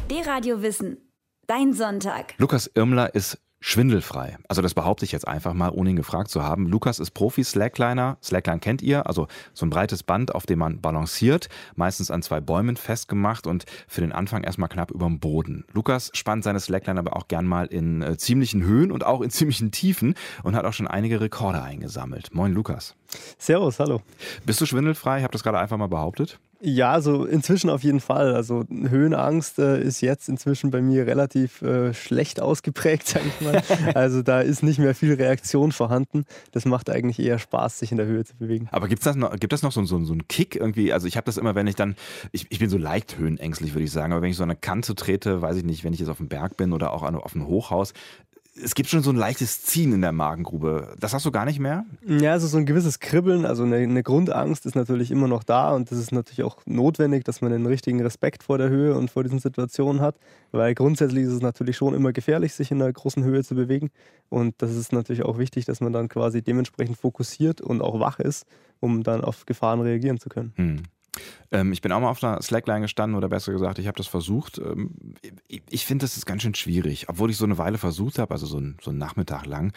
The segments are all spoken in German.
D-Radio Wissen. Dein Sonntag. Lukas Irmler ist schwindelfrei. Also das behaupte ich jetzt einfach mal, ohne ihn gefragt zu haben. Lukas ist Profi-Slackliner. Slackline kennt ihr, also so ein breites Band, auf dem man balanciert, meistens an 2 Bäumen festgemacht und für den Anfang erstmal knapp über dem Boden. Lukas spannt seine Slackline aber auch gern mal in ziemlichen Höhen und auch in ziemlichen Tiefen und hat auch schon einige Rekorde eingesammelt. Moin Lukas. Servus, hallo. Bist du schwindelfrei? Ich habe das gerade einfach mal behauptet. Ja, so inzwischen auf jeden Fall. Also Höhenangst ist jetzt inzwischen bei mir relativ schlecht ausgeprägt, sage ich mal. Also da ist nicht mehr viel Reaktion vorhanden. Das macht eigentlich eher Spaß, sich in der Höhe zu bewegen. Aber gibt es noch so einen Kick irgendwie? Also ich habe das immer, wenn ich dann, ich bin so leicht höhenängstlich, würde ich sagen, aber wenn ich so an eine Kante trete, weiß ich nicht, wenn ich jetzt auf dem Berg bin oder auch auf einem Hochhaus, es gibt schon so ein leichtes Ziehen in der Magengrube. Das hast du gar nicht mehr? Ja, also so ein gewisses Kribbeln, also eine Grundangst ist natürlich immer noch da und das ist natürlich auch notwendig, dass man einen richtigen Respekt vor der Höhe und vor diesen Situationen hat, weil grundsätzlich ist es natürlich schon immer gefährlich, sich in einer großen Höhe zu bewegen und das ist natürlich auch wichtig, dass man dann quasi dementsprechend fokussiert und auch wach ist, um dann auf Gefahren reagieren zu können. Ich bin auch mal auf einer Slackline gestanden oder besser gesagt, ich habe das versucht. Ich finde, das ist ganz schön schwierig. Obwohl ich so eine Weile versucht habe, also so einen Nachmittag lang,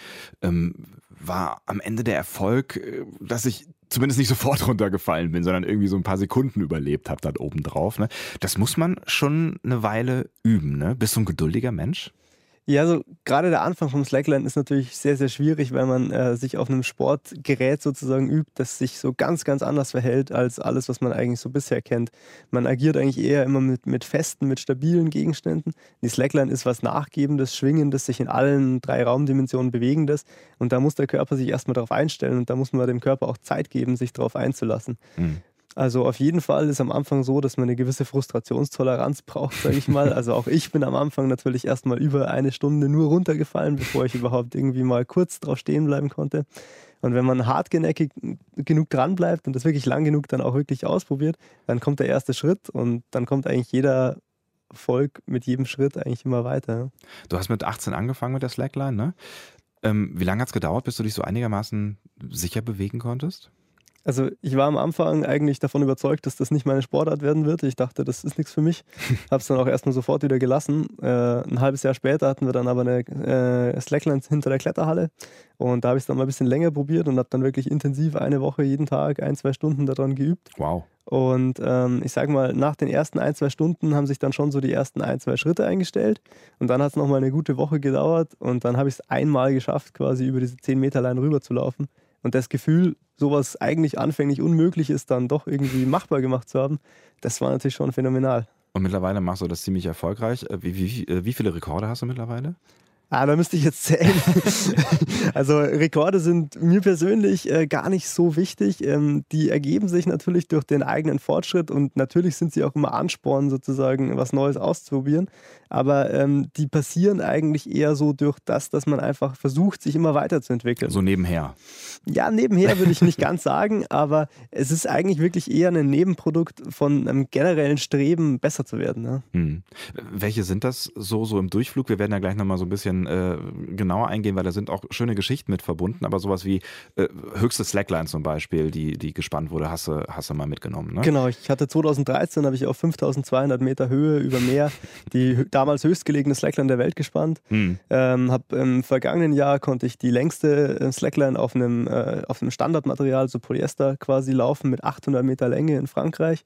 war am Ende der Erfolg, dass ich zumindest nicht sofort runtergefallen bin, sondern irgendwie so ein paar Sekunden überlebt habe dann obendrauf. Ne? Das muss man schon eine Weile üben. Ne? Bist du ein geduldiger Mensch? Ja, also gerade der Anfang vom Slackline ist natürlich sehr, sehr schwierig, weil man sich auf einem Sportgerät sozusagen übt, das sich so ganz, ganz anders verhält als alles, was man eigentlich so bisher kennt. Man agiert eigentlich eher immer mit festen, mit stabilen Gegenständen. Die Slackline ist was Nachgebendes, Schwingendes, sich in allen 3 Raumdimensionen Bewegendes und da muss der Körper sich erstmal darauf einstellen und da muss man dem Körper auch Zeit geben, sich darauf einzulassen. Also auf jeden Fall ist am Anfang so, dass man eine gewisse Frustrationstoleranz braucht, sage ich mal. Also auch ich bin am Anfang natürlich erstmal über 1 Stunde nur runtergefallen, bevor ich überhaupt irgendwie mal kurz drauf stehen bleiben konnte. Und wenn man hartgenäckig genug dran bleibt und das wirklich lang genug dann auch wirklich ausprobiert, dann kommt der erste Schritt und dann kommt eigentlich jeder Erfolg mit jedem Schritt eigentlich immer weiter. Du hast mit 18 angefangen mit der Slackline, ne? Wie lange hat es gedauert, bis du dich so einigermaßen sicher bewegen konntest? Also ich war am Anfang eigentlich davon überzeugt, dass das nicht meine Sportart werden wird. Ich dachte, das ist nichts für mich. Habe es dann auch erstmal sofort wieder gelassen. Ein halbes Jahr später hatten wir dann aber eine Slackline hinter der Kletterhalle. Und da habe ich es dann mal ein bisschen länger probiert und habe dann wirklich intensiv 1 Woche jeden Tag 1-2 Stunden daran geübt. Wow. Und ich sage mal, nach den ersten 1-2 Stunden haben sich dann schon so die ersten 1-2 Schritte eingestellt. Und dann hat es nochmal eine gute Woche gedauert. Und dann habe ich es einmal geschafft, quasi über diese 10-Meter-Line rüber zu laufen. Und das Gefühl, sowas eigentlich anfänglich unmöglich ist, dann doch irgendwie machbar gemacht zu haben, das war natürlich schon phänomenal. Und mittlerweile machst du das ziemlich erfolgreich. Wie viele Rekorde hast du mittlerweile? Da müsste ich jetzt zählen. Also Rekorde sind mir persönlich gar nicht so wichtig. Die ergeben sich natürlich durch den eigenen Fortschritt und natürlich sind sie auch immer Ansporn, sozusagen was Neues auszuprobieren. Aber die passieren eigentlich eher so durch das, dass man einfach versucht, sich immer weiterzuentwickeln. So nebenher? Ja, nebenher würde ich nicht ganz sagen, aber es ist eigentlich wirklich eher ein Nebenprodukt von einem generellen Streben, besser zu werden. Ne? Welche sind das so im Durchflug? Wir werden ja gleich nochmal so ein bisschen genauer eingehen, weil da sind auch schöne Geschichten mit verbunden, aber sowas wie höchste Slackline zum Beispiel, die gespannt wurde, hast du mal mitgenommen, ne? Genau, ich hatte 2013, habe ich auf 5200 Meter Höhe über Meer die damals höchstgelegene Slackline der Welt gespannt. Im vergangenen Jahr konnte ich die längste Slackline auf einem Standardmaterial, so Polyester quasi laufen mit 800 Meter Länge in Frankreich.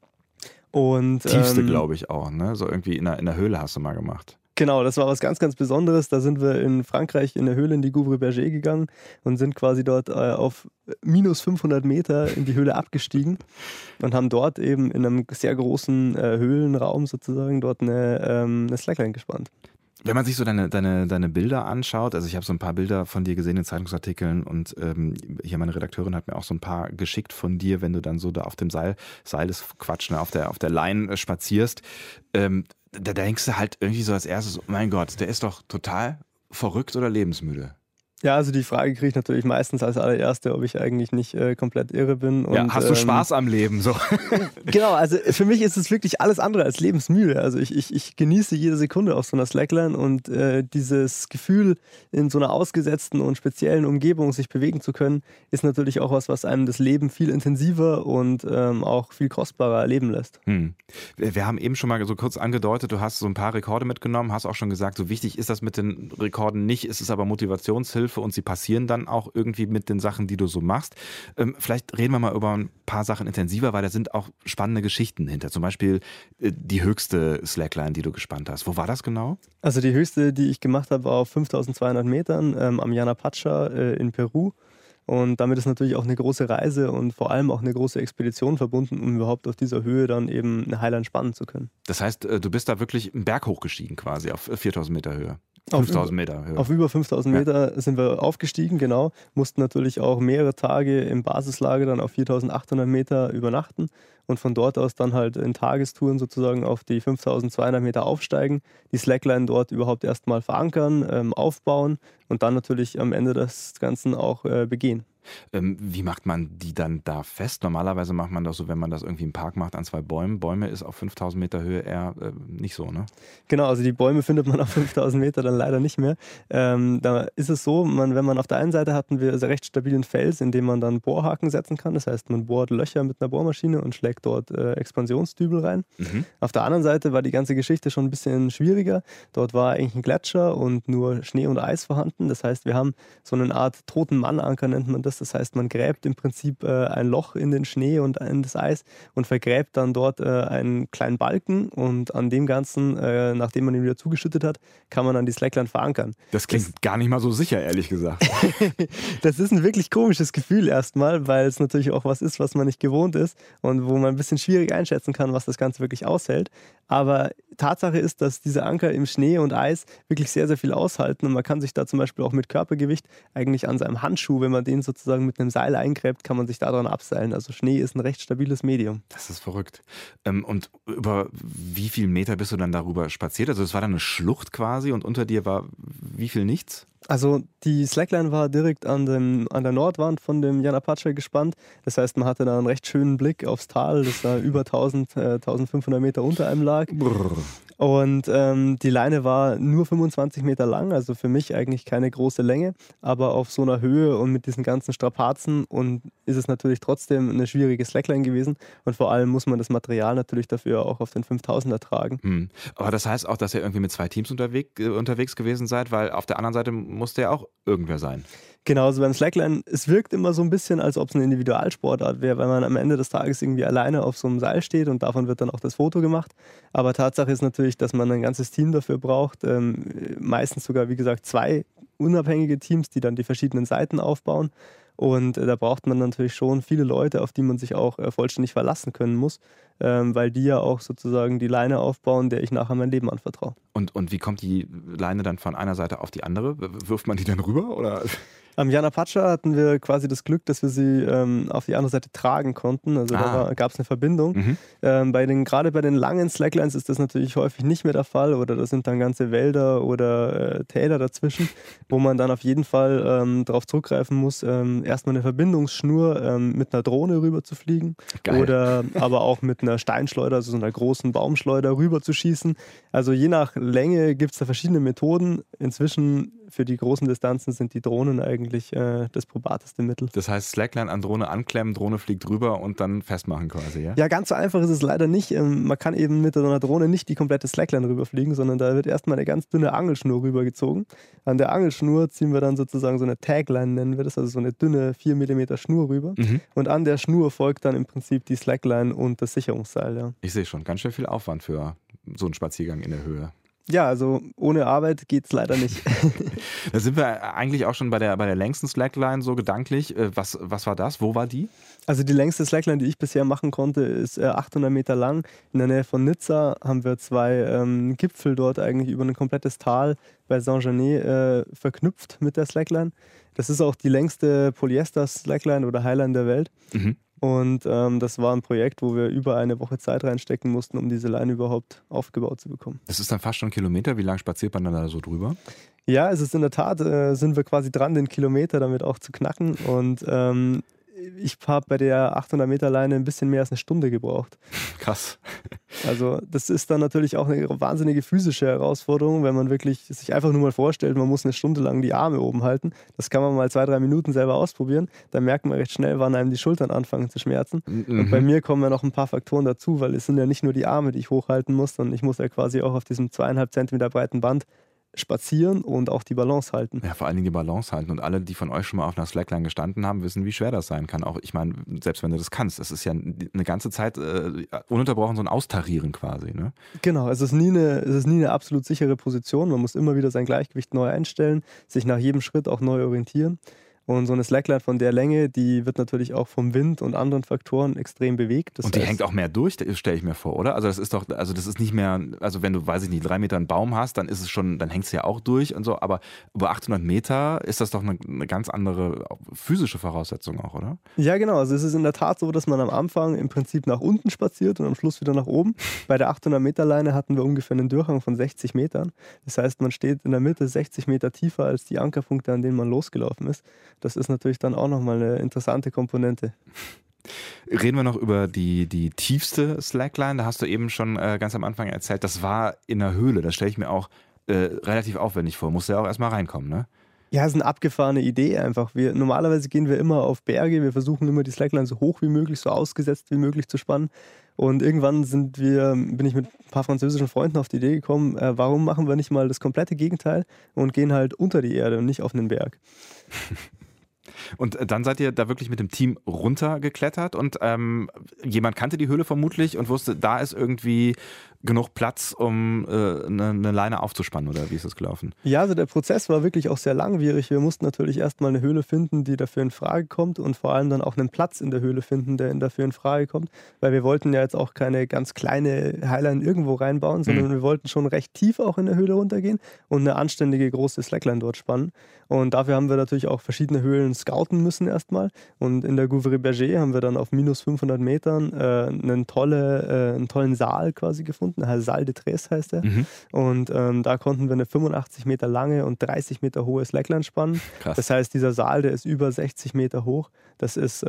Und, tiefste, glaube ich auch, ne? So irgendwie in der Höhle hast du mal gemacht. Genau, das war was ganz, ganz Besonderes. Da sind wir in Frankreich in der Höhle in die Gouvre Berger gegangen und sind quasi dort auf minus 500 Meter in die Höhle abgestiegen und haben dort eben in einem sehr großen Höhlenraum sozusagen dort eine Slackline gespannt. Wenn man sich so deine Bilder anschaut, also ich habe so ein paar Bilder von dir gesehen in Zeitungsartikeln und hier meine Redakteurin hat mir auch so ein paar geschickt von dir, wenn du dann so da auf dem Seil ist Quatsch, ne, auf der Line spazierst, da denkst du halt irgendwie so als erstes, mein Gott, der ist doch total verrückt oder lebensmüde. Ja, also die Frage kriege ich natürlich meistens als allererste, ob ich eigentlich nicht komplett irre bin. Ja, und, hast du Spaß am Leben? So. Genau, also für mich ist es wirklich alles andere als lebensmüde. Also ich genieße jede Sekunde auf so einer Slackline und dieses Gefühl, in so einer ausgesetzten und speziellen Umgebung sich bewegen zu können, ist natürlich auch was einem das Leben viel intensiver und auch viel kostbarer erleben lässt. Wir haben eben schon mal so kurz angedeutet, du hast so ein paar Rekorde mitgenommen, hast auch schon gesagt, so wichtig ist das mit den Rekorden nicht, ist es aber Motivationshilfe und sie passieren dann auch irgendwie mit den Sachen, die du so machst. Vielleicht reden wir mal über ein paar Sachen intensiver, weil da sind auch spannende Geschichten hinter. Zum Beispiel die höchste Slackline, die du gespannt hast. Wo war das genau? Also die höchste, die ich gemacht habe, war auf 5200 Metern am Yanapacha in Peru. Und damit ist natürlich auch eine große Reise und vor allem auch eine große Expedition verbunden, um überhaupt auf dieser Höhe dann eben eine Highline spannen zu können. Das heißt, du bist da wirklich einen Berg hochgestiegen quasi auf 4000 Meter Höhe. 5000 Meter Höhe. Auf über 5000 Meter sind wir aufgestiegen, genau. Mussten natürlich auch mehrere Tage im Basislager dann auf 4800 Meter übernachten und von dort aus dann halt in Tagestouren sozusagen auf die 5200 Meter aufsteigen, die Slackline dort überhaupt erstmal verankern, aufbauen und dann natürlich am Ende des Ganzen auch begehen. Wie macht man die dann da fest? Normalerweise macht man das so, wenn man das irgendwie im Park macht, an zwei Bäumen. Bäume ist auf 5000 Meter Höhe eher nicht so, ne? Genau, also die Bäume findet man auf 5000 Meter dann leider nicht mehr. Da ist es so, wenn man auf der einen Seite hatten wir recht stabilen Fels, in dem man dann Bohrhaken setzen kann. Das heißt, man bohrt Löcher mit einer Bohrmaschine und schlägt dort Expansionsdübel rein. Auf der anderen Seite war die ganze Geschichte schon ein bisschen schwieriger. Dort war eigentlich ein Gletscher und nur Schnee und Eis vorhanden. Das heißt, wir haben so eine Art toten Mann-Anker, nennt man das. Das heißt, man gräbt im Prinzip ein Loch in den Schnee und in das Eis und vergräbt dann dort einen kleinen Balken und an dem Ganzen, nachdem man ihn wieder zugeschüttet hat, kann man dann die Slackline verankern. Das klingt gar nicht mal so sicher, ehrlich gesagt. Das ist ein wirklich komisches Gefühl erstmal, weil es natürlich auch was ist, was man nicht gewohnt ist und wo man ein bisschen schwierig einschätzen kann, was das Ganze wirklich aushält. Aber Tatsache ist, dass diese Anker im Schnee und Eis wirklich sehr, sehr viel aushalten und man kann sich da zum Beispiel auch mit Körpergewicht eigentlich an seinem Handschuh, wenn man den sozusagen mit einem Seil eingräbt, kann man sich daran abseilen. Also Schnee ist ein recht stabiles Medium. Das ist verrückt. Und über wie viel Meter bist du dann darüber spaziert? Also es war dann eine Schlucht quasi und unter dir war wie viel nichts? Also die Slackline war direkt an der Nordwand von dem Yanapacha gespannt. Das heißt, man hatte da einen recht schönen Blick aufs Tal, das da über 1500 Meter unter einem lag. Brrr. Und die Leine war nur 25 Meter lang, also für mich eigentlich keine große Länge, aber auf so einer Höhe und mit diesen ganzen Strapazen und ist es natürlich trotzdem eine schwierige Slackline gewesen und vor allem muss man das Material natürlich dafür auch auf den 5000er tragen. Aber das heißt auch, dass ihr irgendwie mit zwei Teams unterwegs gewesen seid, weil auf der anderen Seite musste ja auch irgendwer sein. Genau, also beim Slackline, es wirkt immer so ein bisschen, als ob es eine Individualsportart wäre, weil man am Ende des Tages irgendwie alleine auf so einem Seil steht und davon wird dann auch das Foto gemacht. Aber Tatsache ist natürlich, dass man ein ganzes Team dafür braucht, meistens sogar, wie gesagt, zwei unabhängige Teams, die dann die verschiedenen Seiten aufbauen. Und da braucht man natürlich schon viele Leute, auf die man sich auch vollständig verlassen können muss, weil die ja auch sozusagen die Leine aufbauen, der ich nachher mein Leben anvertraue. Und wie kommt die Leine dann von einer Seite auf die andere? Wirft man die dann rüber? Oder? Am Yanapacha hatten wir quasi das Glück, dass wir sie auf die andere Seite tragen konnten. Also da gab es eine Verbindung. Gerade bei den langen Slacklines ist das natürlich häufig nicht mehr der Fall oder da sind dann ganze Wälder oder Täler dazwischen, wo man dann auf jeden Fall darauf zurückgreifen muss, erstmal eine Verbindungsschnur mit einer Drohne rüber zu fliegen. Geil. Oder aber auch mit einer Steinschleuder, also so einer großen Baumschleuder rüber zu schießen. Also je nach Länge gibt es da verschiedene Methoden. Inzwischen für die großen Distanzen sind die Drohnen eigentlich das probateste Mittel. Das heißt, Slackline an Drohne anklemmen, Drohne fliegt rüber und dann festmachen quasi, ja? Ja, ganz so einfach ist es leider nicht. Man kann eben mit so einer Drohne nicht die komplette Slackline rüberfliegen, sondern da wird erstmal eine ganz dünne Angelschnur rübergezogen. An der Angelschnur ziehen wir dann sozusagen so eine Tagline, nennen wir das, also so eine dünne 4 mm Schnur rüber. Und an der Schnur folgt dann im Prinzip die Slackline und das Sicherungsseil. Ja. Ich sehe schon, ganz schön viel Aufwand für so einen Spaziergang in der Höhe. Ja, also ohne Arbeit geht es leider nicht. Da sind wir eigentlich auch schon bei der längsten Slackline so gedanklich. Was war das? Wo war die? Also die längste Slackline, die ich bisher machen konnte, ist 800 Meter lang. In der Nähe von Nizza haben wir zwei Gipfel dort eigentlich über ein komplettes Tal bei Saint-Genès verknüpft mit der Slackline. Das ist auch die längste Polyester-Slackline oder Highline der Welt. Und das war ein Projekt, wo wir über eine Woche Zeit reinstecken mussten, um diese Leine überhaupt aufgebaut zu bekommen. Das ist dann fast schon 1 Kilometer. Wie lang spaziert man dann da so drüber? Ja, es ist in der Tat, sind wir quasi dran, den Kilometer damit auch zu knacken. Und ich habe bei der 800-Meter-Leine ein bisschen mehr als eine Stunde gebraucht. Krass. Also das ist dann natürlich auch eine wahnsinnige physische Herausforderung, wenn man wirklich sich einfach nur mal vorstellt, man muss eine Stunde lang die Arme oben halten. Das kann man mal 2-3 Minuten selber ausprobieren. Dann merkt man recht schnell, wann einem die Schultern anfangen zu schmerzen. Und bei mir kommen ja noch ein paar Faktoren dazu, weil es sind ja nicht nur die Arme, die ich hochhalten muss, sondern ich muss ja quasi auch auf diesem 2,5 Zentimeter breiten Band spazieren und auch die Balance halten. Ja, vor allen Dingen die Balance halten. Und alle, die von euch schon mal auf einer Slackline gestanden haben, wissen, wie schwer das sein kann. Auch, ich meine, selbst wenn du das kannst, es ist ja eine ganze Zeit ununterbrochen so ein Austarieren quasi. Ne? Genau, es ist nie eine absolut sichere Position. Man muss immer wieder sein Gleichgewicht neu einstellen, sich nach jedem Schritt auch neu orientieren. Und so eine Slackline von der Länge, die wird natürlich auch vom Wind und anderen Faktoren extrem bewegt. Und die hängt auch mehr durch, stelle ich mir vor, oder? Also das ist nicht mehr, also wenn du, weiß ich nicht, 3 Meter einen Baum hast, dann ist es schon, dann hängt es ja auch durch und so, aber über 800 Meter ist das doch eine ganz andere physische Voraussetzung auch, oder? Ja, genau. Also es ist in der Tat so, dass man am Anfang im Prinzip nach unten spaziert und am Schluss wieder nach oben. Bei der 800-Meter-Leine hatten wir ungefähr einen Durchhang von 60 Metern. Das heißt, man steht in der Mitte 60 Meter tiefer als die Ankerpunkte, an denen man losgelaufen ist. Das ist natürlich dann auch nochmal eine interessante Komponente. Reden wir noch über die tiefste Slackline. Da hast du eben schon ganz am Anfang erzählt, das war in der Höhle. Das stelle ich mir auch relativ aufwendig vor. Musst du ja auch erstmal reinkommen, ne? Ja, es ist eine abgefahrene Idee einfach. Normalerweise gehen wir immer auf Berge. Wir versuchen immer die Slackline so hoch wie möglich, so ausgesetzt wie möglich zu spannen. Und irgendwann bin ich mit ein paar französischen Freunden auf die Idee gekommen, warum machen wir nicht mal das komplette Gegenteil und gehen halt unter die Erde und nicht auf einen Berg. Und dann seid ihr da wirklich mit dem Team runtergeklettert und jemand kannte die Höhle vermutlich und wusste, da ist irgendwie genug Platz, um eine Leine aufzuspannen, oder wie ist das gelaufen? Ja, also der Prozess war wirklich auch sehr langwierig. Wir mussten natürlich erstmal eine Höhle finden, die dafür in Frage kommt und vor allem dann auch einen Platz in der Höhle finden, der dafür in Frage kommt, weil wir wollten ja jetzt auch keine ganz kleine Highline irgendwo reinbauen, sondern wir wollten schon recht tief auch in der Höhle runtergehen und eine anständige große Slackline dort spannen. Und dafür haben wir natürlich auch verschiedene Höhlen scouten müssen erstmal. Und in der Gouverie-Berger haben wir dann auf minus 500 Metern einen tollen Saal quasi gefunden. Saal de Tres heißt er. Und da konnten wir eine 85 Meter lange und 30 Meter hohe Slackline spannen. Krass. Das heißt, dieser Saal, der ist über 60 Meter hoch. Das ist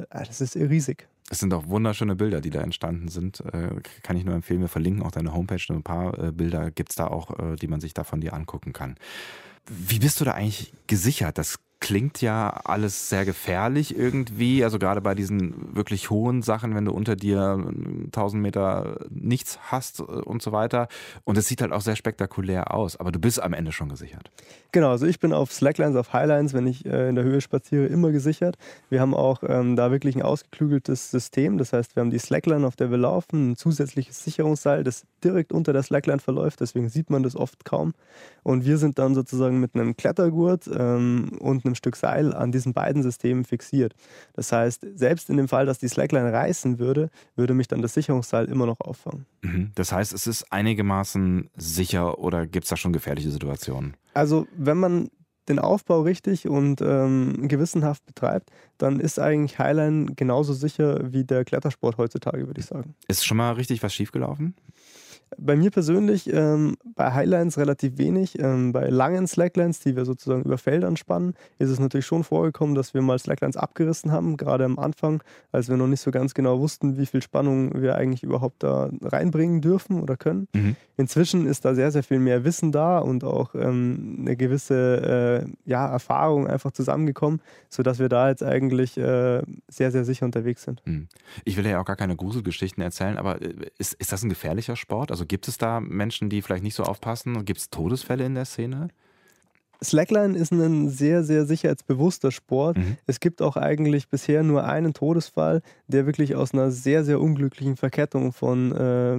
riesig. Es sind auch wunderschöne Bilder, die da entstanden sind. Kann ich nur empfehlen. Wir verlinken auch deine Homepage. Ein paar Bilder gibt es da auch, die man sich da von dir angucken kann. Wie bist du da eigentlich gesichert? Das klingt ja alles sehr gefährlich irgendwie, also gerade bei diesen wirklich hohen Sachen, wenn du unter dir 1000 Meter nichts hast und so weiter. Und es sieht halt auch sehr spektakulär aus, aber du bist am Ende schon gesichert. Genau, also ich bin auf Slacklines, auf Highlines, wenn ich in der Höhe spaziere, immer gesichert. Wir haben auch da wirklich ein ausgeklügeltes System, das heißt, wir haben die Slackline, auf der wir laufen, ein zusätzliches Sicherungsseil, das direkt unter der Slackline verläuft, deswegen sieht man das oft kaum. Und wir sind dann sozusagen mit einem Klettergurt und einem Stück Seil an diesen beiden Systemen fixiert. Das heißt, selbst in dem Fall, dass die Slackline reißen würde, würde mich dann das Sicherungsseil immer noch auffangen. Das heißt, es ist einigermaßen sicher oder gibt es da schon gefährliche Situationen? Also wenn man den Aufbau richtig und gewissenhaft betreibt, dann ist eigentlich Highline genauso sicher wie der Klettersport heutzutage, würde ich sagen. Ist schon mal richtig was schiefgelaufen? Bei mir persönlich bei Highlines relativ wenig. Bei langen Slacklines, die wir sozusagen über Feldern spannen, ist es natürlich schon vorgekommen, dass wir mal Slacklines abgerissen haben, gerade am Anfang, als wir noch nicht so ganz genau wussten, wie viel Spannung wir eigentlich überhaupt da reinbringen dürfen oder können. Inzwischen ist da sehr, sehr viel mehr Wissen da und auch eine gewisse Erfahrung einfach zusammengekommen, sodass wir da jetzt eigentlich sehr, sehr sicher unterwegs sind. Ich will ja auch gar keine Gruselgeschichten erzählen, aber ist das ein gefährlicher Sport? Also gibt es da Menschen, die vielleicht nicht so aufpassen? Gibt es Todesfälle in der Szene? Slackline ist ein sehr, sehr sicherheitsbewusster Sport. Es gibt auch eigentlich bisher nur einen Todesfall, der wirklich aus einer sehr, sehr unglücklichen Verkettung von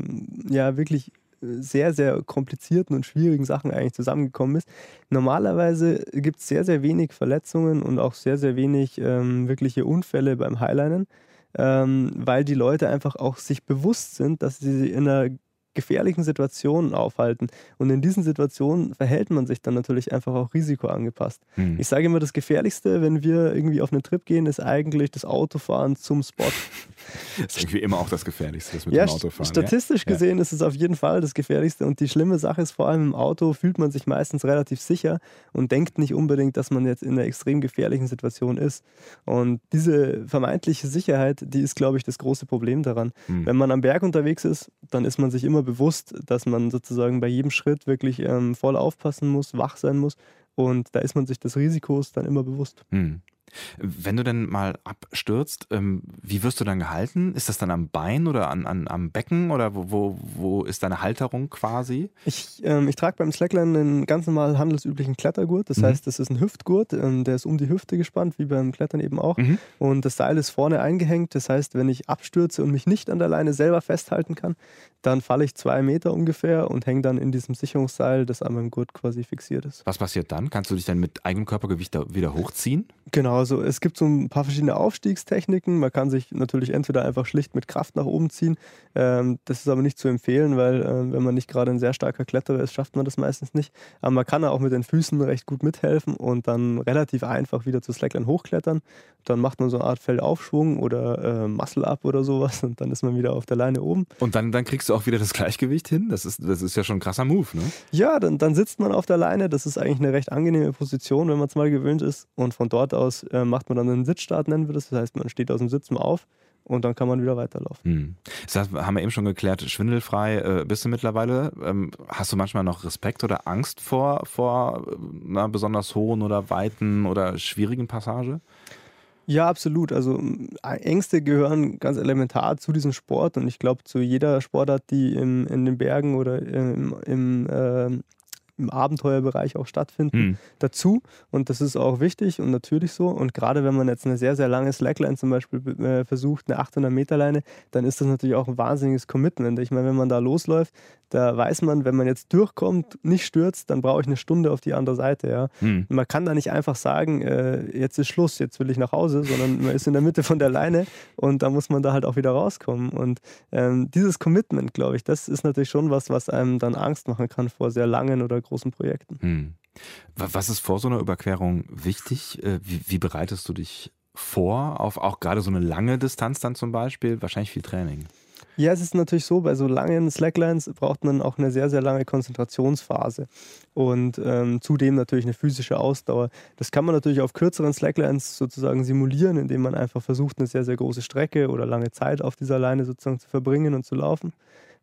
wirklich sehr, sehr komplizierten und schwierigen Sachen eigentlich zusammengekommen ist. Normalerweise gibt es sehr, sehr wenig Verletzungen und auch sehr, sehr wenig wirkliche Unfälle beim Highlinen, weil die Leute einfach auch sich bewusst sind, dass sie in einer gefährlichen Situationen aufhalten. Und in diesen Situationen verhält man sich dann natürlich einfach auch risikoangepasst. Ich sage immer, das Gefährlichste, wenn wir irgendwie auf einen Trip gehen, ist eigentlich das Autofahren zum Spot. Das ist irgendwie immer auch das Gefährlichste, das mit dem Autofahren. Statistisch gesehen ist es auf jeden Fall das Gefährlichste. Und die schlimme Sache ist, vor allem im Auto fühlt man sich meistens relativ sicher und denkt nicht unbedingt, dass man jetzt in einer extrem gefährlichen Situation ist. Und diese vermeintliche Sicherheit, die ist, glaube ich, das große Problem daran. Wenn man am Berg unterwegs ist, dann ist man sich immer bewusst, dass man sozusagen bei jedem Schritt wirklich voll aufpassen muss, wach sein muss. Und da ist man sich des Risikos dann immer bewusst. Wenn du denn mal abstürzt, wie wirst du dann gehalten? Ist das dann am Bein oder am Becken oder wo ist deine Halterung quasi? Ich trage beim Slackline einen ganz normalen handelsüblichen Klettergurt. Das heißt, das ist ein Hüftgurt, der ist um die Hüfte gespannt, wie beim Klettern eben auch. Und das Seil ist vorne eingehängt. Das heißt, wenn ich abstürze und mich nicht an der Leine selber festhalten kann, dann falle ich 2 Meter ungefähr und hänge dann in diesem Sicherungsseil, das an meinem Gurt quasi fixiert ist. Was passiert dann? Kannst du dich dann mit eigenem Körpergewicht wieder hochziehen? Genau, also es gibt so ein paar verschiedene Aufstiegstechniken. Man kann sich natürlich entweder einfach schlicht mit Kraft nach oben ziehen. Das ist aber nicht zu empfehlen, weil wenn man nicht gerade ein sehr starker Kletterer ist, schafft man das meistens nicht. Aber man kann auch mit den Füßen recht gut mithelfen und dann relativ einfach wieder zu Slackline hochklettern. Dann macht man so eine Art Fellaufschwung oder Muscle-Up oder sowas und dann ist man wieder auf der Leine oben. Und dann kriegst du auch wieder das Gleichgewicht hin? Das ist ja schon ein krasser Move, ne? Ja, dann sitzt man auf der Leine. Das ist eigentlich eine recht angenehme Position, wenn man es mal gewöhnt ist. Und von dort aus macht man dann einen Sitzstart, nennen wir das. Das heißt, man steht aus dem Sitzen auf und dann kann man wieder weiterlaufen. Das heißt, haben wir eben schon geklärt, schwindelfrei bist du mittlerweile. Hast du manchmal noch Respekt oder Angst vor einer besonders hohen oder weiten oder schwierigen Passage? Ja, absolut. Also Ängste gehören ganz elementar zu diesem Sport und ich glaube zu jeder Sportart, die in den Bergen oder im Abenteuerbereich auch stattfinden, dazu. Und das ist auch wichtig und natürlich so. Und gerade wenn man jetzt eine sehr, sehr lange Slackline zum Beispiel versucht, eine 800-Meter-Leine, dann ist das natürlich auch ein wahnsinniges Commitment. Ich meine, wenn man da losläuft, da weiß man, wenn man jetzt durchkommt, nicht stürzt, dann brauche ich eine Stunde auf die andere Seite. Ja. Man kann da nicht einfach sagen, jetzt ist Schluss, jetzt will ich nach Hause, sondern man ist in der Mitte von der Leine und da muss man da halt auch wieder rauskommen. Und dieses Commitment, glaube ich, das ist natürlich schon was einem dann Angst machen kann vor sehr langen oder großen Projekten. Was ist vor so einer Überquerung wichtig? Wie bereitest du dich vor auf auch gerade so eine lange Distanz dann zum Beispiel? Wahrscheinlich viel Training. Ja, es ist natürlich so, bei so langen Slacklines braucht man auch eine sehr, sehr lange Konzentrationsphase und zudem natürlich eine physische Ausdauer. Das kann man natürlich auf kürzeren Slacklines sozusagen simulieren, indem man einfach versucht, eine sehr, sehr große Strecke oder lange Zeit auf dieser Leine sozusagen zu verbringen und zu laufen.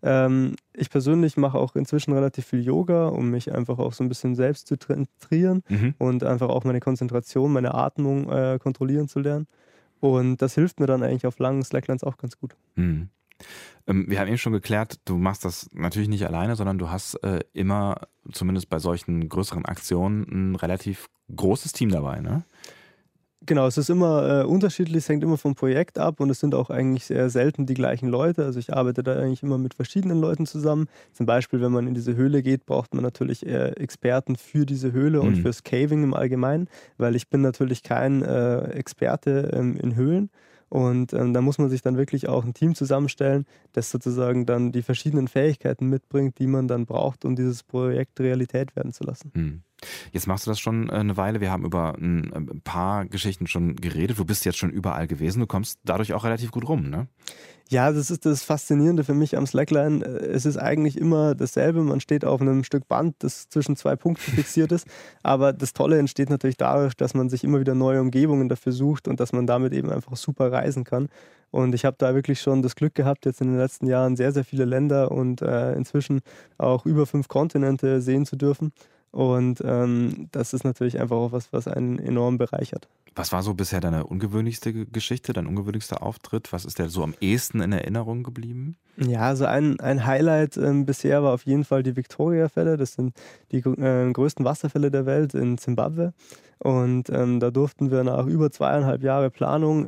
Ich persönlich mache auch inzwischen relativ viel Yoga, um mich einfach auch so ein bisschen selbst zu trainieren und einfach auch meine Konzentration, meine Atmung kontrollieren zu lernen. Und das hilft mir dann eigentlich auf langen Slacklines auch ganz gut. Wir haben eben schon geklärt, du machst das natürlich nicht alleine, sondern du hast immer, zumindest bei solchen größeren Aktionen, ein relativ großes Team dabei, ne? Genau, es ist immer unterschiedlich, es hängt immer vom Projekt ab und es sind auch eigentlich sehr selten die gleichen Leute. Also ich arbeite da eigentlich immer mit verschiedenen Leuten zusammen. Zum Beispiel, wenn man in diese Höhle geht, braucht man natürlich Experten für diese Höhle und fürs Caving im Allgemeinen, weil ich bin natürlich kein Experte in Höhlen. Und da muss man sich dann wirklich auch ein Team zusammenstellen, das sozusagen dann die verschiedenen Fähigkeiten mitbringt, die man dann braucht, um dieses Projekt Realität werden zu lassen. Jetzt machst du das schon eine Weile. Wir haben über ein paar Geschichten schon geredet. Du bist jetzt schon überall gewesen. Du kommst dadurch auch relativ gut rum, ne? Ja, das ist das Faszinierende für mich am Slackline. Es ist eigentlich immer dasselbe. Man steht auf einem Stück Band, das zwischen 2 Punkten fixiert ist. Aber das Tolle entsteht natürlich dadurch, dass man sich immer wieder neue Umgebungen dafür sucht und dass man damit eben einfach super reisen kann. Und ich habe da wirklich schon das Glück gehabt, jetzt in den letzten Jahren sehr, sehr viele Länder und inzwischen auch über 5 Kontinente sehen zu dürfen. Und das ist natürlich einfach auch was einen enorm bereichert. Was war so bisher deine ungewöhnlichste Geschichte, dein ungewöhnlichster Auftritt? Was ist dir so am ehesten in Erinnerung geblieben? Ja, also ein Highlight bisher war auf jeden Fall die Victoria-Fälle. Das sind die größten Wasserfälle der Welt in Zimbabwe. Und da durften wir nach über 2,5 Jahre Planung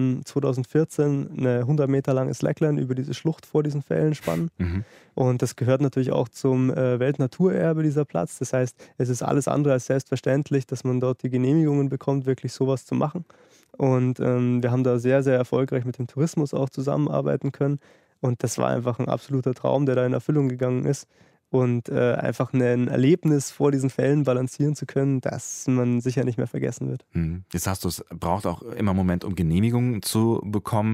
2014 eine 100 Meter lange Slackline über diese Schlucht vor diesen Fällen spannen. Und das gehört natürlich auch zum Weltnaturerbe, dieser Platz. Das heißt, es ist alles andere als selbstverständlich, dass man dort die Genehmigungen bekommt, wirklich sowas zu machen. Und wir haben da sehr, sehr erfolgreich mit dem Tourismus auch zusammenarbeiten können. Und das war einfach ein absoluter Traum, der da in Erfüllung gegangen ist. Und einfach ein Erlebnis vor diesen Fällen balancieren zu können, das man sicher nicht mehr vergessen wird. Jetzt hast du es, braucht auch immer einen Moment, um Genehmigungen zu bekommen.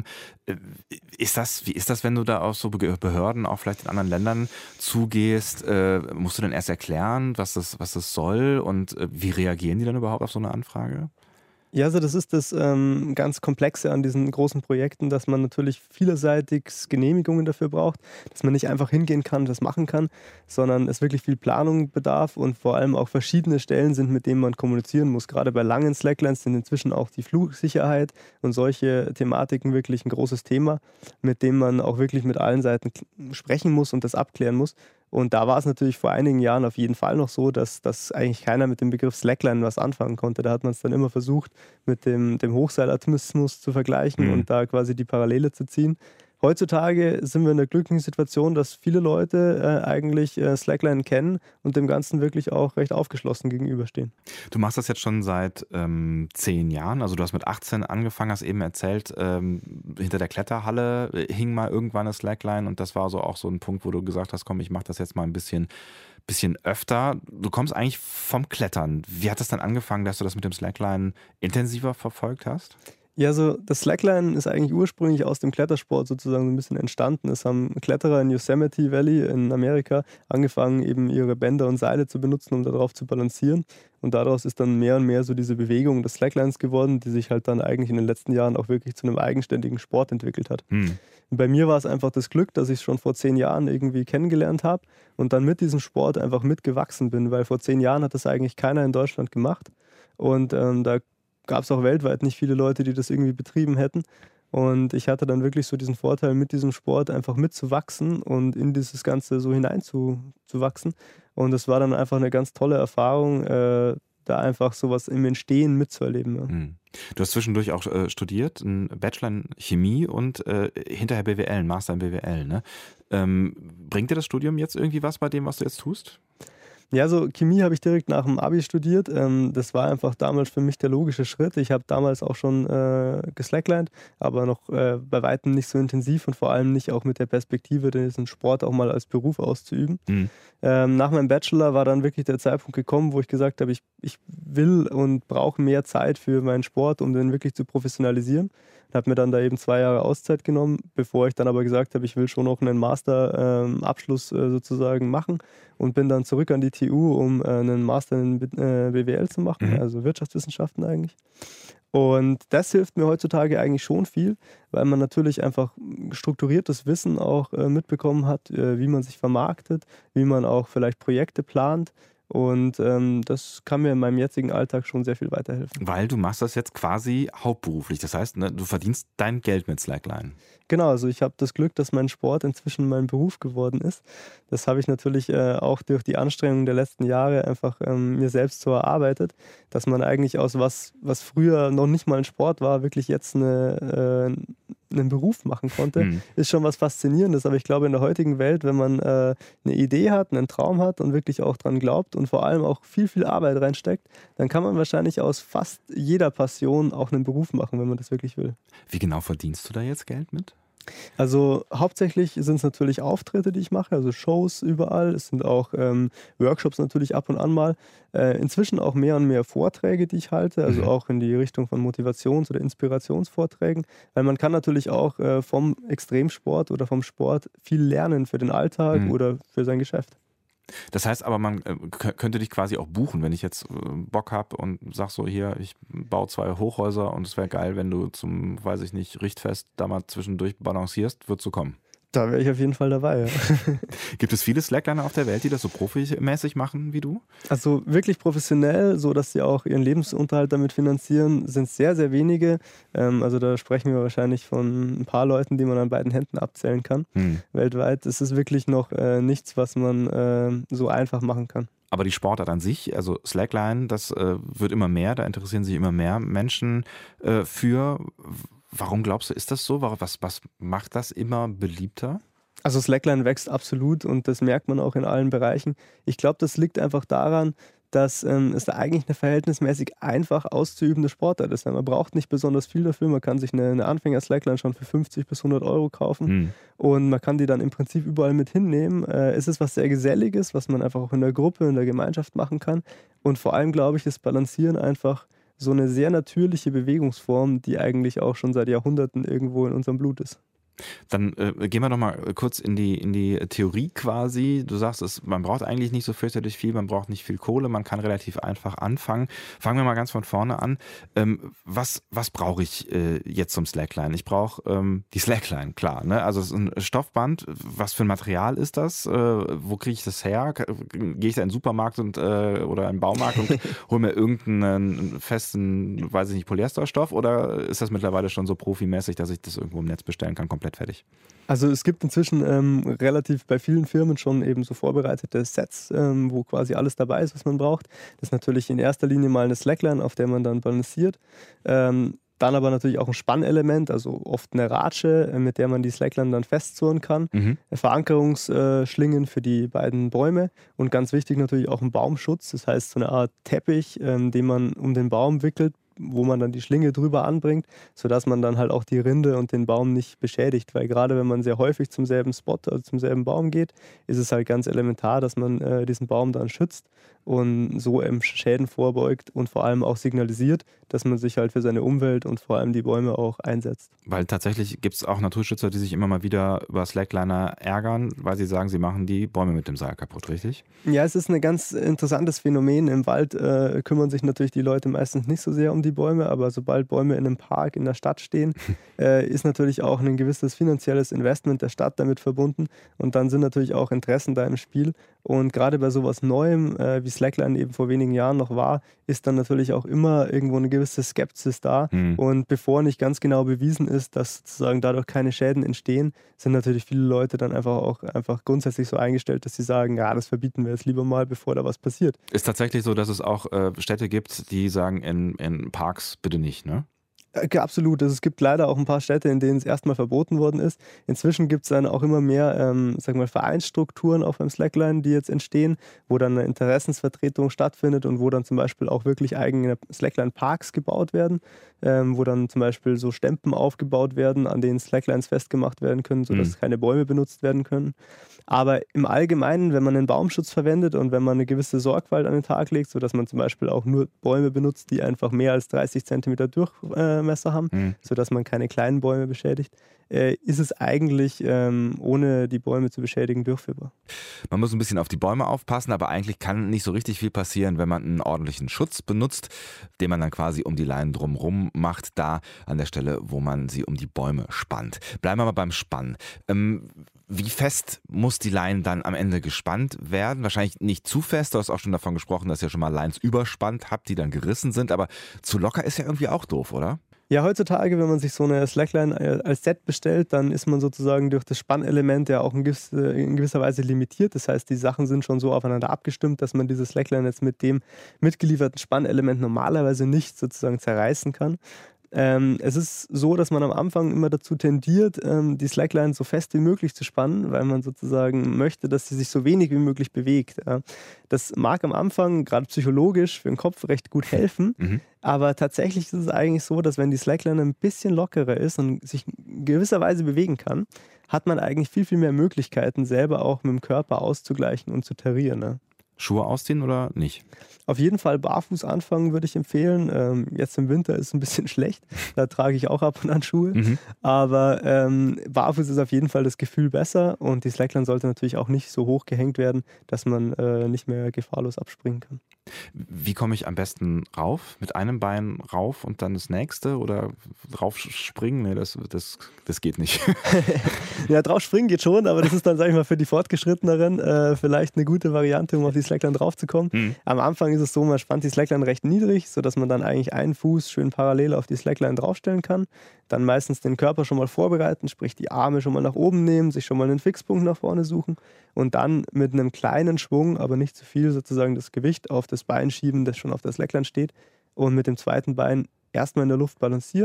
Wie ist das, wenn du da auf so Behörden, auch vielleicht in anderen Ländern zugehst? Musst du dann erst erklären, was das soll und wie reagieren die dann überhaupt auf so eine Anfrage? Ja, also das ist das ganz Komplexe an diesen großen Projekten, dass man natürlich vielerseitig Genehmigungen dafür braucht, dass man nicht einfach hingehen kann, das machen kann, sondern es wirklich viel Planung bedarf und vor allem auch verschiedene Stellen sind, mit denen man kommunizieren muss. Gerade bei langen Slacklines sind inzwischen auch die Flugsicherheit und solche Thematiken wirklich ein großes Thema, mit dem man auch wirklich mit allen Seiten sprechen muss und das abklären muss. Und da war es natürlich vor einigen Jahren auf jeden Fall noch so, dass eigentlich keiner mit dem Begriff Slackline was anfangen konnte. Da hat man es dann immer versucht, mit dem Hochseilatomismus zu vergleichen und da quasi die Parallele zu ziehen. Heutzutage sind wir in der glücklichen Situation, dass viele Leute eigentlich Slackline kennen und dem Ganzen wirklich auch recht aufgeschlossen gegenüberstehen. Du machst das jetzt schon seit 10 Jahren, also du hast mit 18 angefangen, hast eben erzählt, hinter der Kletterhalle hing mal irgendwann eine Slackline und das war so auch so ein Punkt, wo du gesagt hast, komm, ich mache das jetzt mal ein bisschen öfter. Du kommst eigentlich vom Klettern. Wie hat das dann angefangen, dass du das mit dem Slackline intensiver verfolgt hast? Ja, so das Slackline ist eigentlich ursprünglich aus dem Klettersport sozusagen so ein bisschen entstanden. Es haben Kletterer in Yosemite Valley in Amerika angefangen, eben ihre Bänder und Seile zu benutzen, um darauf zu balancieren. Und daraus ist dann mehr und mehr so diese Bewegung des Slacklines geworden, die sich halt dann eigentlich in den letzten Jahren auch wirklich zu einem eigenständigen Sport entwickelt hat. Und bei mir war es einfach das Glück, dass ich es schon vor 10 Jahren irgendwie kennengelernt habe und dann mit diesem Sport einfach mitgewachsen bin, weil vor 10 Jahren hat das eigentlich keiner in Deutschland gemacht. Und da gab es auch weltweit nicht viele Leute, die das irgendwie betrieben hätten. Und ich hatte dann wirklich so diesen Vorteil, mit diesem Sport einfach mitzuwachsen und in dieses Ganze so hineinzuwachsen. Und es war dann einfach eine ganz tolle Erfahrung, da einfach sowas im Entstehen mitzuerleben. Ja. Du hast zwischendurch auch studiert, einen Bachelor in Chemie und hinterher BWL, einen Master in BWL. Ne? Bringt dir das Studium jetzt irgendwie was bei dem, was du jetzt tust? Ja, so Chemie habe ich direkt nach dem Abi studiert. Das war einfach damals für mich der logische Schritt. Ich habe damals auch schon geslacklined, aber noch bei weitem nicht so intensiv und vor allem nicht auch mit der Perspektive, diesen Sport auch mal als Beruf auszuüben. Nach meinem Bachelor war dann wirklich der Zeitpunkt gekommen, wo ich gesagt habe, ich will und brauche mehr Zeit für meinen Sport, um den wirklich zu professionalisieren. Habe mir dann da eben 2 Jahre Auszeit genommen, bevor ich dann aber gesagt habe, ich will schon noch einen Masterabschluss sozusagen machen und bin dann zurück an die TU, um einen Master in BWL zu machen, also Wirtschaftswissenschaften eigentlich. Und das hilft mir heutzutage eigentlich schon viel, weil man natürlich einfach strukturiertes Wissen auch mitbekommen hat, wie man sich vermarktet, wie man auch vielleicht Projekte plant. Und das kann mir in meinem jetzigen Alltag schon sehr viel weiterhelfen. Weil du machst das jetzt quasi hauptberuflich. Das heißt, ne, du verdienst dein Geld mit Slackline. Genau, also ich habe das Glück, dass mein Sport inzwischen mein Beruf geworden ist. Das habe ich natürlich auch durch die Anstrengungen der letzten Jahre einfach mir selbst so erarbeitet, dass man eigentlich aus was früher noch nicht mal ein Sport war, wirklich jetzt einen Beruf machen konnte, ist schon was Faszinierendes. Aber ich glaube, in der heutigen Welt, wenn man eine Idee hat, einen Traum hat und wirklich auch dran glaubt und vor allem auch viel, viel Arbeit reinsteckt, dann kann man wahrscheinlich aus fast jeder Passion auch einen Beruf machen, wenn man das wirklich will. Wie genau verdienst du da jetzt Geld mit? Also hauptsächlich sind es natürlich Auftritte, die ich mache, also Shows überall. Es sind auch Workshops natürlich ab und an mal. Inzwischen auch mehr und mehr Vorträge, die ich halte, also auch in die Richtung von Motivations- oder Inspirationsvorträgen. Weil man kann natürlich auch vom Extremsport oder vom Sport viel lernen für den Alltag oder für sein Geschäft. Das heißt aber, man könnte dich quasi auch buchen, wenn ich jetzt Bock habe und sag so, hier, ich baue 2 Hochhäuser und es wäre geil, wenn du zum, weiß ich nicht, Richtfest da mal zwischendurch balancierst, würdest du kommen. Da wäre ich auf jeden Fall dabei. Ja. Gibt es viele Slackliner auf der Welt, die das so profimäßig machen wie du? Also wirklich professionell, so dass sie auch ihren Lebensunterhalt damit finanzieren, sind sehr, sehr wenige. Also da sprechen wir wahrscheinlich von ein paar Leuten, die man an beiden Händen abzählen kann. Weltweit ist es wirklich noch nichts, was man so einfach machen kann. Aber die Sportart an sich, also Slackline, das wird immer mehr, da interessieren sich immer mehr Menschen für. Warum glaubst du, ist das so? Was macht das immer beliebter? Also Slackline wächst absolut und das merkt man auch in allen Bereichen. Ich glaube, das liegt einfach daran, dass es da eigentlich eine verhältnismäßig einfach auszuübende Sportart ist. Man braucht nicht besonders viel dafür. Man kann sich eine Anfänger-Slackline schon für 50 bis 100 Euro kaufen und man kann die dann im Prinzip überall mit hinnehmen. Es ist was sehr Geselliges, was man einfach auch in der Gruppe, in der Gemeinschaft machen kann. Und vor allem, glaube ich, ist Balancieren einfach so eine sehr natürliche Bewegungsform, die eigentlich auch schon seit Jahrhunderten irgendwo in unserem Blut ist. Dann gehen wir noch mal kurz in die Theorie quasi. Du sagst, man braucht eigentlich nicht so fürchterlich viel, man braucht nicht viel Kohle, man kann relativ einfach anfangen. Fangen wir mal ganz von vorne an. Was brauche ich jetzt zum Slackline? Ich brauche die Slackline, klar. Ne? Also es ist ein Stoffband. Was für ein Material ist das? Wo kriege ich das her? Gehe ich da in den Supermarkt oder in den Baumarkt und hole mir irgendeinen festen, weiß ich nicht, Polyesterstoff? Oder ist das mittlerweile schon so profimäßig, dass ich das irgendwo im Netz bestellen kann, komplett fertig? Also es gibt inzwischen relativ bei vielen Firmen schon eben so vorbereitete Sets, wo quasi alles dabei ist, was man braucht. Das ist natürlich in erster Linie mal eine Slackline, auf der man dann balanciert. Dann aber natürlich auch ein Spannelement, also oft eine Ratsche, mit der man die Slackline dann festzurren kann. Verankerungsschlingen für die beiden Bäume und ganz wichtig natürlich auch ein Baumschutz, das heißt so eine Art Teppich, den man um den Baum wickelt, wo man dann die Schlinge drüber anbringt, sodass man dann halt auch die Rinde und den Baum nicht beschädigt. Weil gerade wenn man sehr häufig zum selben Spot, also zum selben Baum geht, ist es halt ganz elementar, dass man diesen Baum dann schützt und so Schäden vorbeugt und vor allem auch signalisiert, dass man sich halt für seine Umwelt und vor allem die Bäume auch einsetzt. Weil tatsächlich gibt es auch Naturschützer, die sich immer mal wieder über Slackliner ärgern, weil sie sagen, sie machen die Bäume mit dem Seil kaputt, richtig? Ja, es ist ein ganz interessantes Phänomen. Im Wald kümmern sich natürlich die Leute meistens nicht so sehr um die Bäume, aber sobald Bäume in einem Park in der Stadt stehen, ist natürlich auch ein gewisses finanzielles Investment der Stadt damit verbunden und dann sind natürlich auch Interessen da im Spiel und gerade bei sowas Neuem, wie Slackline eben vor wenigen Jahren noch war, ist dann natürlich auch immer irgendwo eine gewisse Skepsis da und bevor nicht ganz genau bewiesen ist, dass sozusagen dadurch keine Schäden entstehen, sind natürlich viele Leute dann einfach grundsätzlich so eingestellt, dass sie sagen, ja, das verbieten wir jetzt lieber mal, bevor da was passiert. Ist tatsächlich so, dass es auch Städte gibt, die sagen, in Parks bitte nicht, ne? Absolut. Also es gibt leider auch ein paar Städte, in denen es erstmal verboten worden ist. Inzwischen gibt es dann auch immer mehr Vereinsstrukturen auch beim Slackline, die jetzt entstehen, wo dann eine Interessensvertretung stattfindet und wo dann zum Beispiel auch wirklich eigene Slackline-Parks gebaut werden, wo dann zum Beispiel so Stempen aufgebaut werden, an denen Slacklines festgemacht werden können, sodass keine Bäume benutzt werden können. Aber im Allgemeinen, wenn man einen Baumschutz verwendet und wenn man eine gewisse Sorgfalt an den Tag legt, sodass man zum Beispiel auch nur Bäume benutzt, die einfach mehr als 30 Zentimeter Durchmesser haben, sodass man keine kleinen Bäume beschädigt, ist es eigentlich, ohne die Bäume zu beschädigen, durchführbar. Man muss ein bisschen auf die Bäume aufpassen, aber eigentlich kann nicht so richtig viel passieren, wenn man einen ordentlichen Schutz benutzt, den man dann quasi um die Leinen drumherum macht, da an der Stelle, wo man sie um die Bäume spannt. Bleiben wir mal beim Spannen. Wie fest muss die Leine dann am Ende gespannt werden? Wahrscheinlich nicht zu fest. Du hast auch schon davon gesprochen, dass ihr schon mal Lines überspannt habt, die dann gerissen sind. Aber zu locker ist ja irgendwie auch doof, oder? Ja, heutzutage, wenn man sich so eine Slackline als Set bestellt, dann ist man sozusagen durch das Spannelement ja auch in gewisser Weise limitiert. Das heißt, die Sachen sind schon so aufeinander abgestimmt, dass man diese Slackline jetzt mit dem mitgelieferten Spannelement normalerweise nicht sozusagen zerreißen kann. Es ist so, dass man am Anfang immer dazu tendiert, die Slackline so fest wie möglich zu spannen, weil man sozusagen möchte, dass sie sich so wenig wie möglich bewegt. Das mag am Anfang, gerade psychologisch, für den Kopf recht gut helfen, aber tatsächlich ist es eigentlich so, dass wenn die Slackline ein bisschen lockerer ist und sich in gewisser Weise bewegen kann, hat man eigentlich viel, viel mehr Möglichkeiten, selber auch mit dem Körper auszugleichen und zu tarieren. Ne? Schuhe ausziehen oder nicht? Auf jeden Fall barfuß anfangen würde ich empfehlen. Jetzt im Winter ist es ein bisschen schlecht. Da trage ich auch ab und an Schuhe. Aber barfuß ist auf jeden Fall das Gefühl besser. Und die Slackline sollte natürlich auch nicht so hoch gehängt werden, dass man nicht mehr gefahrlos abspringen kann. Wie komme ich am besten rauf? Mit einem Bein rauf und dann das nächste? Oder drauf springen? Nee, das geht nicht. Ja, drauf springen geht schon, aber das ist dann, sag ich mal, für die Fortgeschritteneren vielleicht eine gute Variante, um auf die Slackline draufzukommen. Am Anfang ist es so, man spannt die Slackline recht niedrig, sodass man dann eigentlich einen Fuß schön parallel auf die Slackline draufstellen kann. Dann meistens den Körper schon mal vorbereiten, sprich die Arme schon mal nach oben nehmen, sich schon mal einen Fixpunkt nach vorne suchen und dann mit einem kleinen Schwung, aber nicht zu viel, sozusagen das Gewicht auf das Bein schieben, das schon auf der Slackline steht und mit dem zweiten Bein erstmal in der Luft balancieren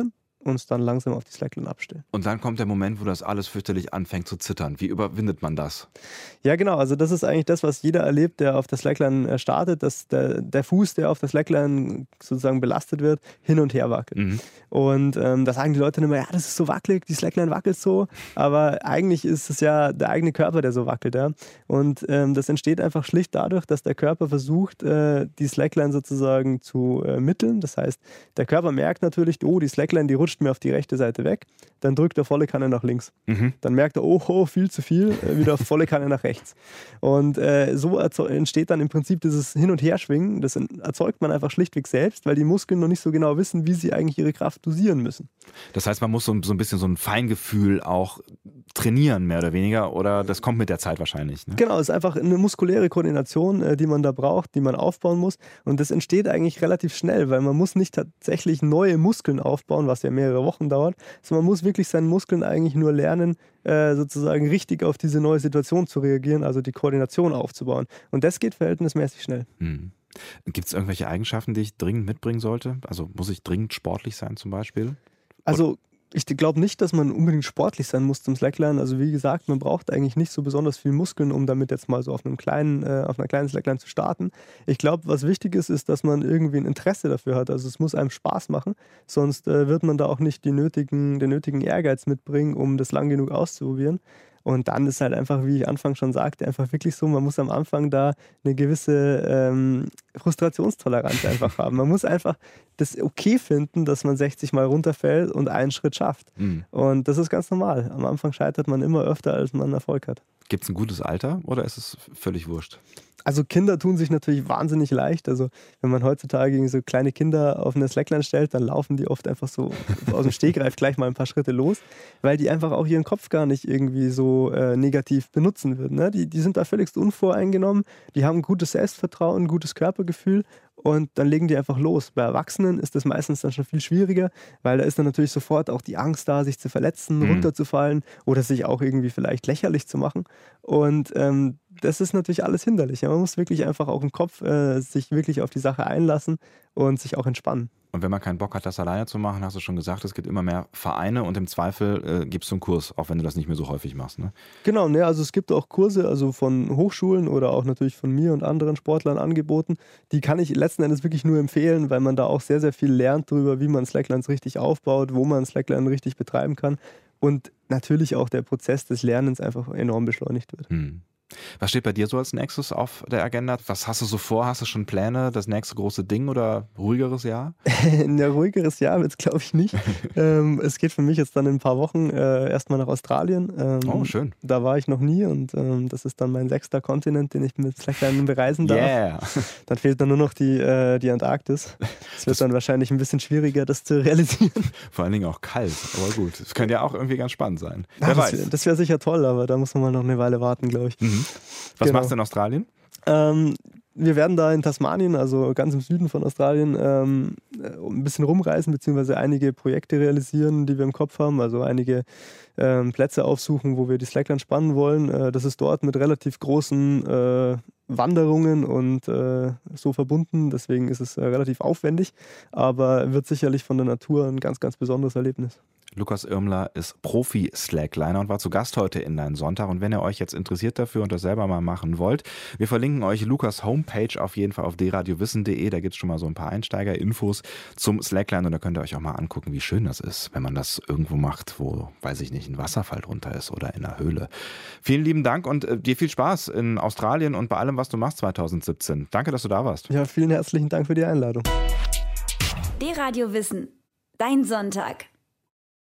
uns dann langsam auf die Slackline abstellen. Und dann kommt der Moment, wo das alles fürchterlich anfängt zu zittern. Wie überwindet man das? Ja, genau. Also das ist eigentlich das, was jeder erlebt, der auf der Slackline startet, dass der Fuß, der auf der Slackline sozusagen belastet wird, hin und her wackelt. Mhm. Und da sagen die Leute dann immer, ja, das ist so wackelig, die Slackline wackelt so. Aber eigentlich ist es ja der eigene Körper, der so wackelt. Ja? Und das entsteht einfach schlicht dadurch, dass der Körper versucht, die Slackline sozusagen zu mitteln. Das heißt, der Körper merkt natürlich, oh, die Slackline, die rutscht mir auf die rechte Seite weg. Dann drückt er volle Kanne nach links. Mhm. Dann merkt er, oh, viel zu viel, wieder auf volle Kanne nach rechts. Und so entsteht dann im Prinzip dieses Hin- und Herschwingen. Das erzeugt man einfach schlichtweg selbst, weil die Muskeln noch nicht so genau wissen, wie sie eigentlich ihre Kraft dosieren müssen. Das heißt, man muss so ein bisschen so ein Feingefühl auch trainieren, mehr oder weniger, oder das kommt mit der Zeit wahrscheinlich. Ne? Genau, es ist einfach eine muskuläre Koordination, die man da braucht, die man aufbauen muss. Und das entsteht eigentlich relativ schnell, weil man muss nicht tatsächlich neue Muskeln aufbauen, was ja mehrere Wochen dauert, sondern man muss wirklich seinen Muskeln eigentlich nur lernen, sozusagen richtig auf diese neue Situation zu reagieren, also die Koordination aufzubauen. Und das geht verhältnismäßig schnell. Mhm. Gibt es irgendwelche Eigenschaften, die ich dringend mitbringen sollte? Also muss ich dringend sportlich sein zum Beispiel? Also ich glaube nicht, dass man unbedingt sportlich sein muss zum Slackline. Also wie gesagt, man braucht eigentlich nicht so besonders viel Muskeln, um damit jetzt mal so auf einer kleinen Slackline zu starten. Ich glaube, was wichtig ist, ist, dass man irgendwie ein Interesse dafür hat. Also es muss einem Spaß machen, sonst wird man da auch nicht den nötigen Ehrgeiz mitbringen, um das lang genug auszuprobieren. Und dann ist halt einfach, wie ich anfangs schon sagte, einfach wirklich so, man muss am Anfang da eine gewisse Frustrationstoleranz einfach haben. Man muss einfach das okay finden, dass man 60 Mal runterfällt und einen Schritt schafft. Mhm. Und das ist ganz normal. Am Anfang scheitert man immer öfter, als man Erfolg hat. Gibt es ein gutes Alter oder ist es völlig wurscht? Also Kinder tun sich natürlich wahnsinnig leicht. Also wenn man heutzutage so kleine Kinder auf eine Slackline stellt, dann laufen die oft einfach so aus dem Stegreif gleich mal ein paar Schritte los, weil die einfach auch ihren Kopf gar nicht irgendwie so negativ benutzen würden. Ne? Die sind da völlig unvoreingenommen, die haben ein gutes Selbstvertrauen, ein gutes Körpergefühl und dann legen die einfach los. Bei Erwachsenen ist das meistens dann schon viel schwieriger, weil da ist dann natürlich sofort auch die Angst da, sich zu verletzen, runterzufallen oder sich auch irgendwie vielleicht lächerlich zu machen. Und das ist natürlich alles hinderlich. Ja? Man muss wirklich einfach auch im Kopf sich wirklich auf die Sache einlassen und sich auch entspannen. Und wenn man keinen Bock hat, das alleine zu machen, hast du schon gesagt, es gibt immer mehr Vereine und im Zweifel gibst du einen Kurs, auch wenn du das nicht mehr so häufig machst. Ne? Genau, ne, also es gibt auch Kurse, also von Hochschulen oder auch natürlich von mir und anderen Sportlern angeboten. Die kann ich letzten Endes wirklich nur empfehlen, weil man da auch sehr, sehr viel lernt darüber, wie man Slacklines richtig aufbaut, wo man Slackline richtig betreiben kann und natürlich auch der Prozess des Lernens einfach enorm beschleunigt wird. Was steht bei dir so als nächstes auf der Agenda? Was hast du so vor? Hast du schon Pläne? Das nächste große Ding oder ruhigeres Jahr? Ein ruhigeres Jahr wird es, glaube ich, nicht. Es geht für mich jetzt dann in ein paar Wochen erstmal nach Australien. Oh, schön. Da war ich noch nie und das ist dann mein 6. Kontinent, den ich mit Slackline bereisen darf. Yeah. Dann fehlt dann nur noch die Antarktis. Es wird dann wahrscheinlich ein bisschen schwieriger, das zu realisieren. Vor allen Dingen auch kalt, aber gut. Das könnte ja auch irgendwie ganz spannend sein. Wer weiß. Das wäre sicher toll, aber da muss man mal noch eine Weile warten, glaube ich. Was machst du in Australien? Wir werden da in Tasmanien, also ganz im Süden von Australien, ein bisschen rumreisen, beziehungsweise einige Projekte realisieren, die wir im Kopf haben. Also einige Plätze aufsuchen, wo wir die Slackline spannen wollen. Das ist dort mit relativ großen Wanderungen und so verbunden. Deswegen ist es relativ aufwendig, aber wird sicherlich von der Natur ein ganz, ganz besonderes Erlebnis. Lukas Irmler ist Profi-Slackliner und war zu Gast heute in Dein Sonntag. Und wenn ihr euch jetzt interessiert dafür und das selber mal machen wollt, wir verlinken euch Lukas Homepage auf jeden Fall auf dradiowissen.de. Da gibt es schon mal so ein paar Einsteiger-Infos zum Slackline und da könnt ihr euch auch mal angucken, wie schön das ist, wenn man das irgendwo macht, wo, weiß ich nicht, ein Wasserfall drunter ist oder in einer Höhle. Vielen lieben Dank und dir viel Spaß in Australien und bei allem, was du machst 2017. Danke, dass du da warst. Ja, vielen herzlichen Dank für die Einladung. D-Radio Wissen. Dein Sonntag.